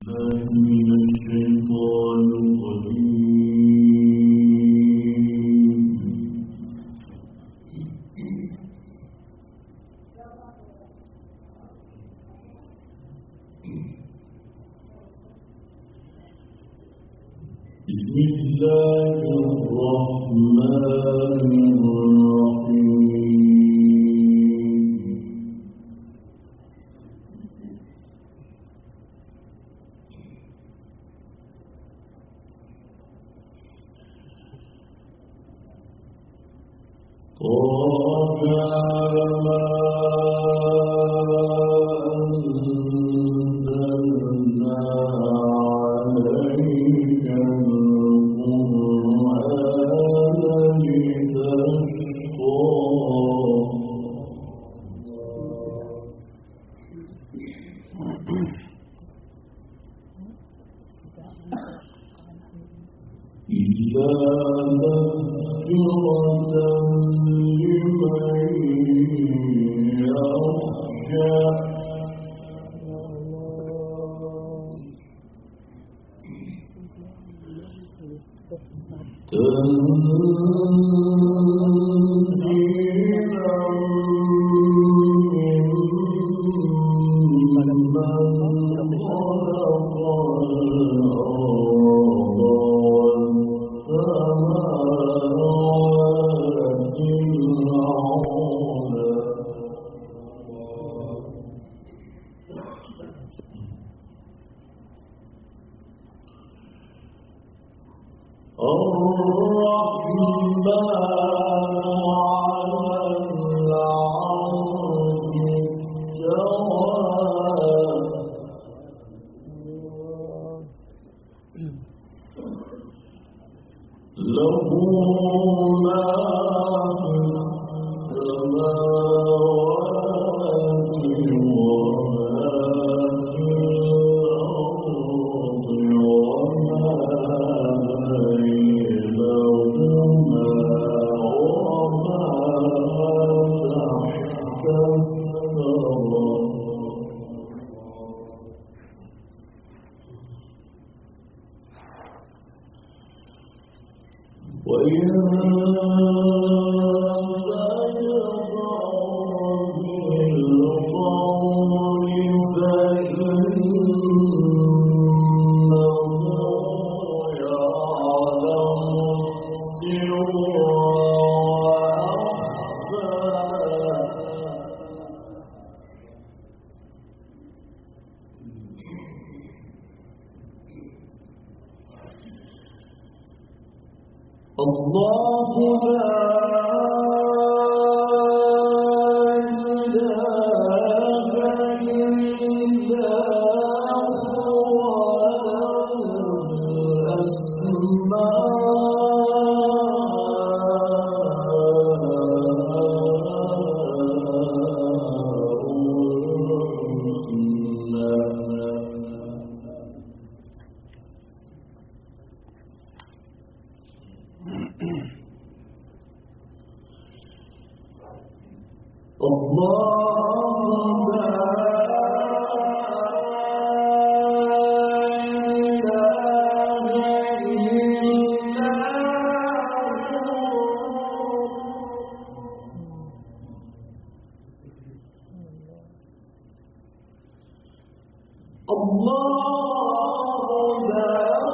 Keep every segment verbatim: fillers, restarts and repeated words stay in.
بسم الله الرحمن الرحيم طه ما أنزلنا عليك القرآن لتشقى إلا تذكرة لمن يخشى تنزيلا ممن خلق الأرض والسماوات العلى الرحمن على العرش استوى له ما في السماوات وما في الأرض وما بينهما وما تحت الثرى وإن تجهر بالقول فإنه يعلم السر وأخفى الله لا إله إلا هو الله لا إله إلا هو الله لا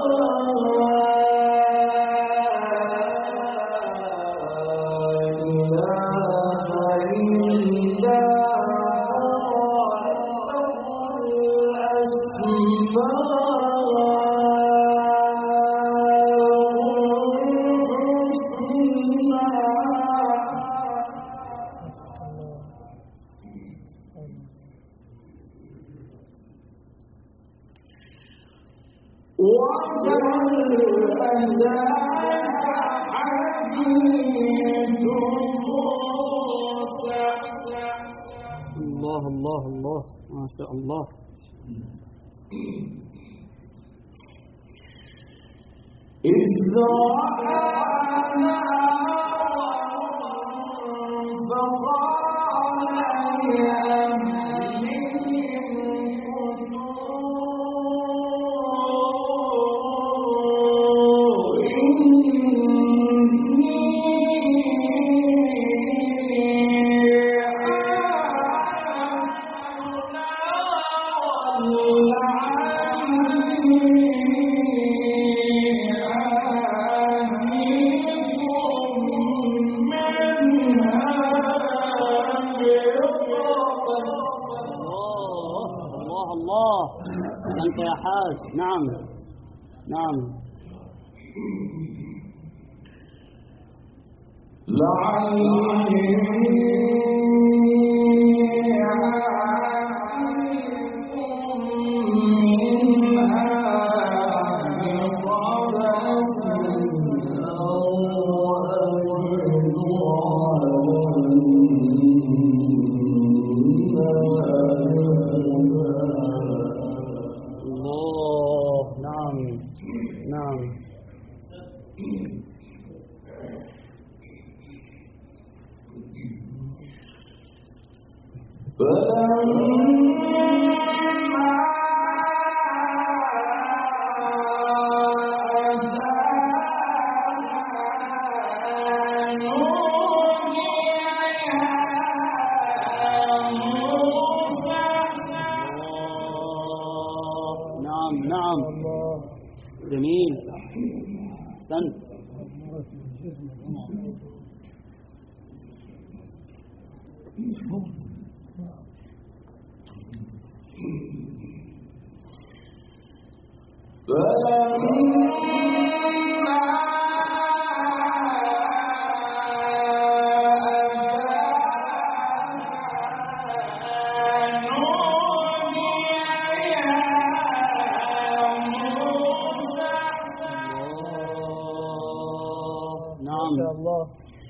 الله الله الله ما شاء الله. إذ رأى فقال لأهلهم كثوا الله الله أنت يا حاج. نعم نعم. الله. نعم نعم. نعم نعم. جميل. أحسنت. نعم. الله.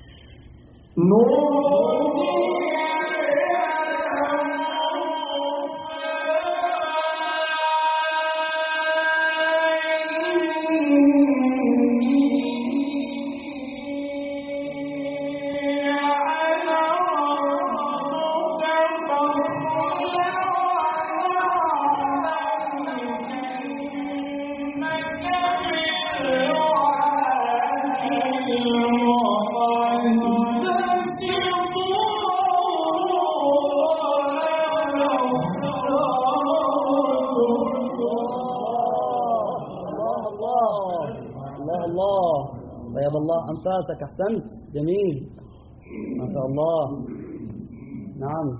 الله الله. طيب الله أنفاسك. أحسنت. جميل ما شاء الله. نعم.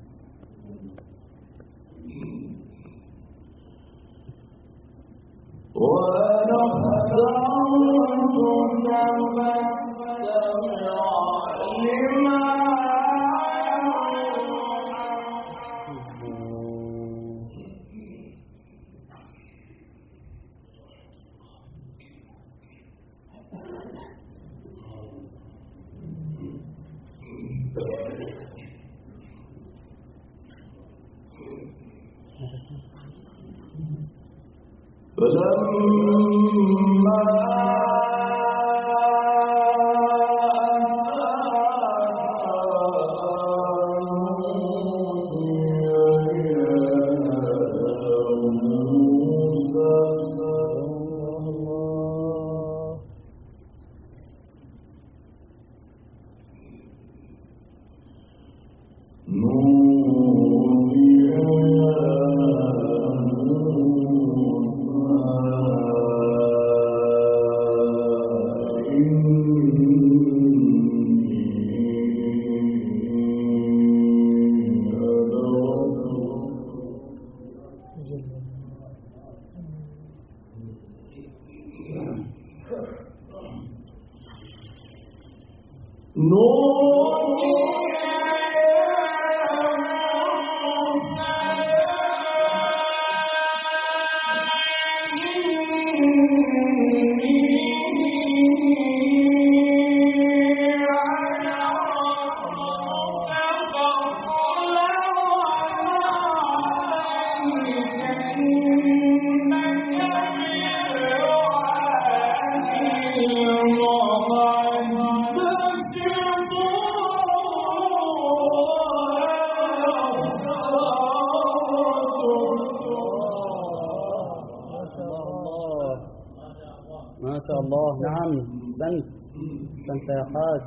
ما شاء الله. نعم. أحسنت. أحسنت يا حاج.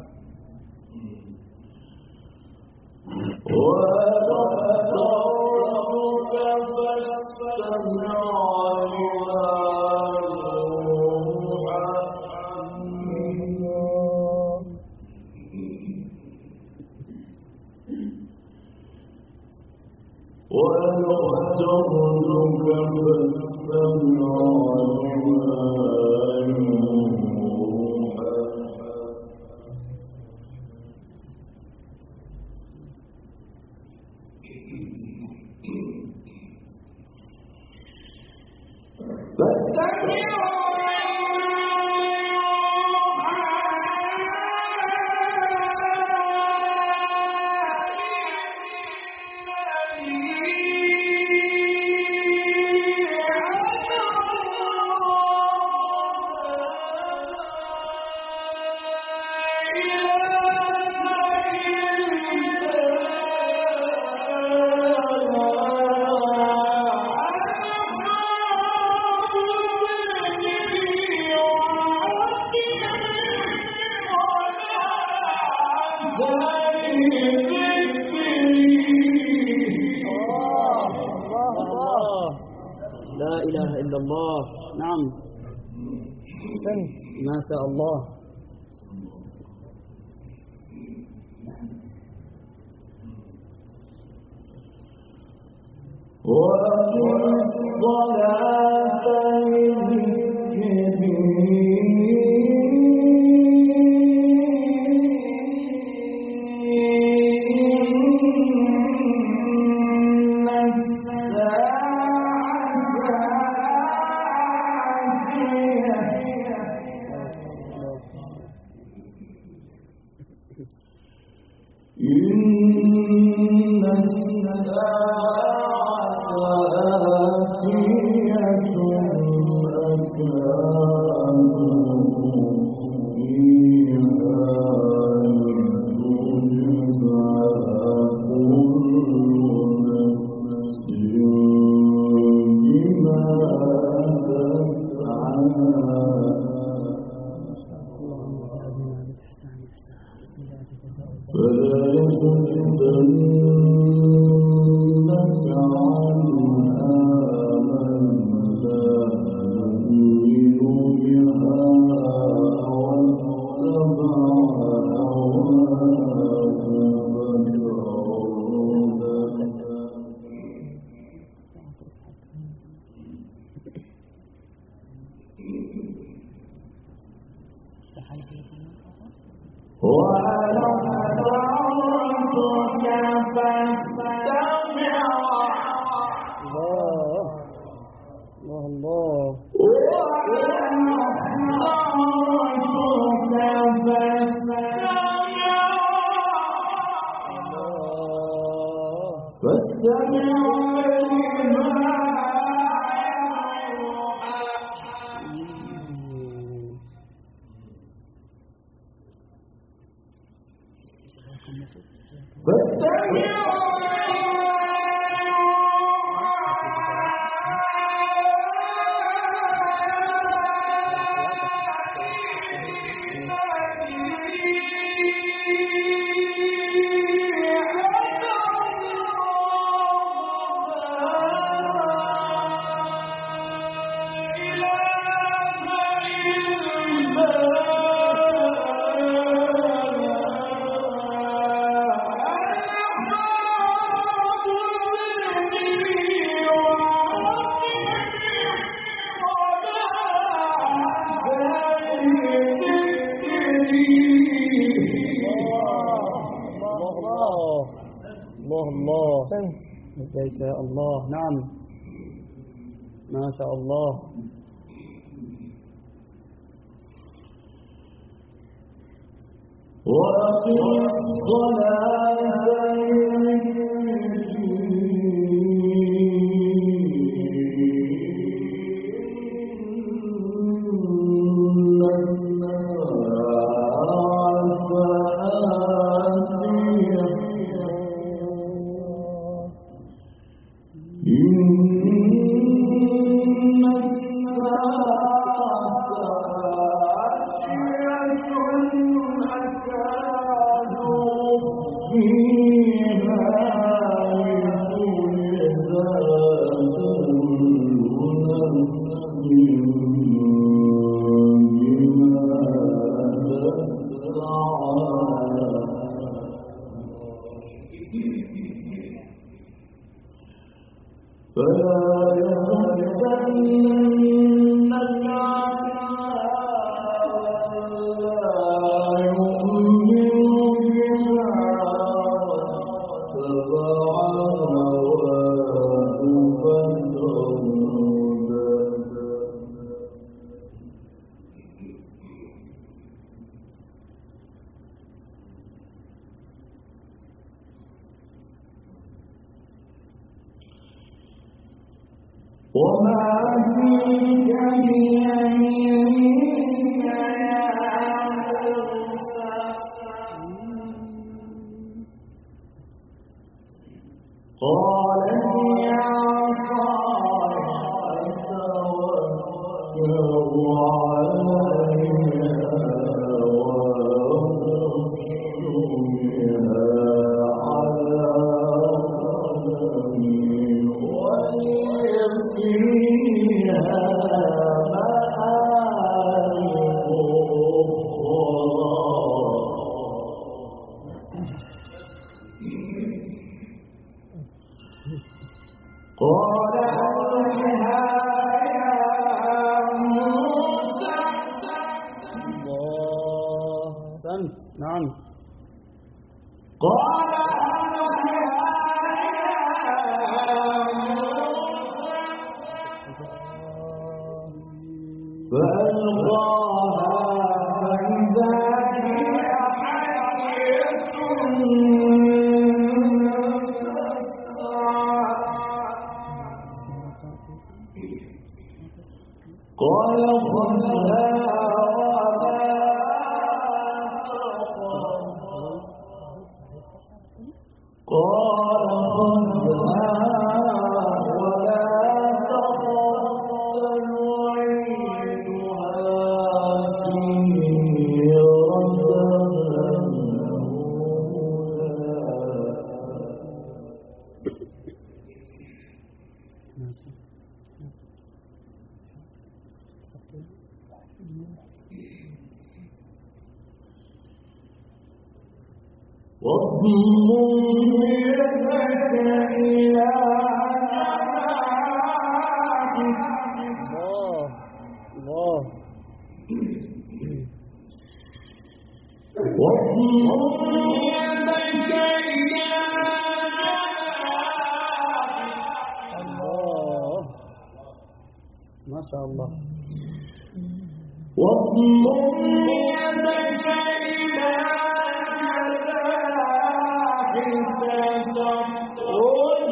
ولقد ربك فاستمع لما لا إله إلا الله. نعم ما شاء الله. وأقم الصلاة إن الساعة آتية أكاد فيها تجزى كل نفس بما تسعى فلا يصدنك عنها من لا يؤمن بها واتبع هواه فتردى ولقد أمرتك فاستمع الله الله الله. ولقد أمرتك فاستمع فاستمع لما لبيك يا الله. نعم ما شاء الله. وأقم الصلاة فيها وما فيك بيمينك يا موسى قال هي عصاي أتوكل عليها وأبصر بها على غنمي فيها مآرب أخرى قال ألقها يا موسى الله أحسنت نعم قال ألقها فألقاها فإذا هي حية تسعى قال خذها قال خذها ولا تخف واضمم يدك إلى جناحك الله الله واضمم يدك إلى جناحك الله ما شاء الله واضمم يدك إلى تخرج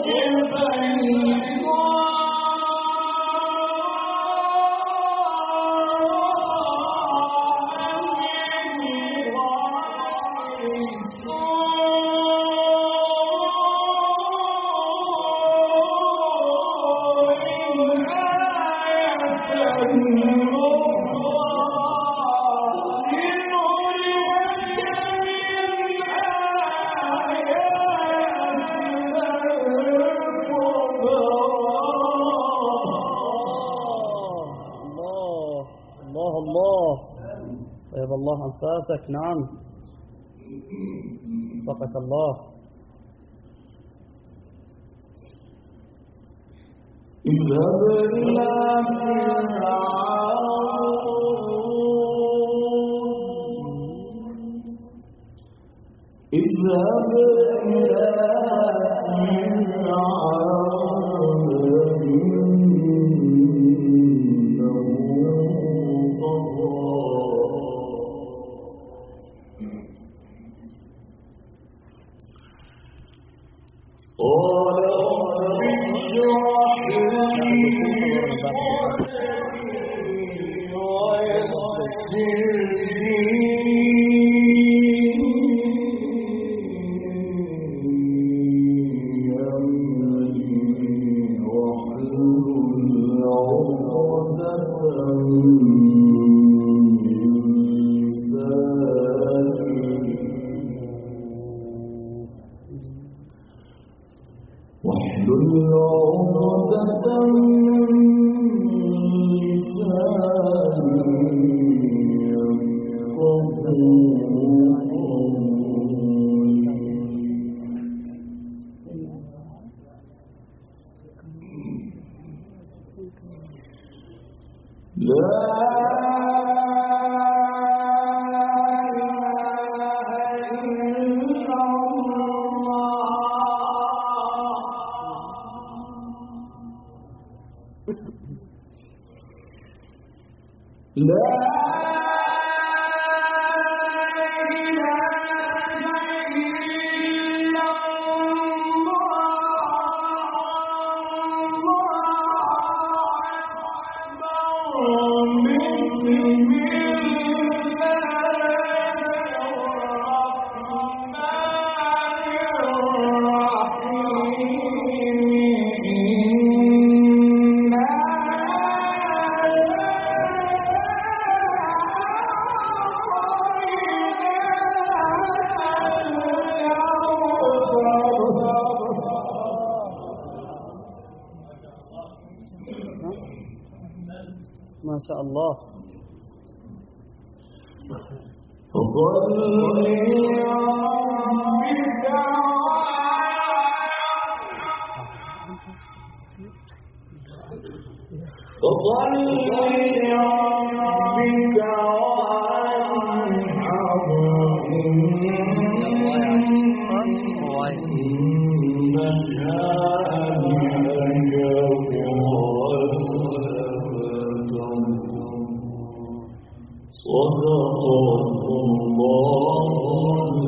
طيب الله أنفاسك نعم وفقك الله اذهب إلى فرعون اذهب إلى فرعون قال رب اشرح لي صدري ويسر لي أمري واحلل عقدة من واحلل عقدة من لساني يفقهوا قولي ما شاء الله. فصل لربك وانحر إن شانئك هو الأبتر. صدق الله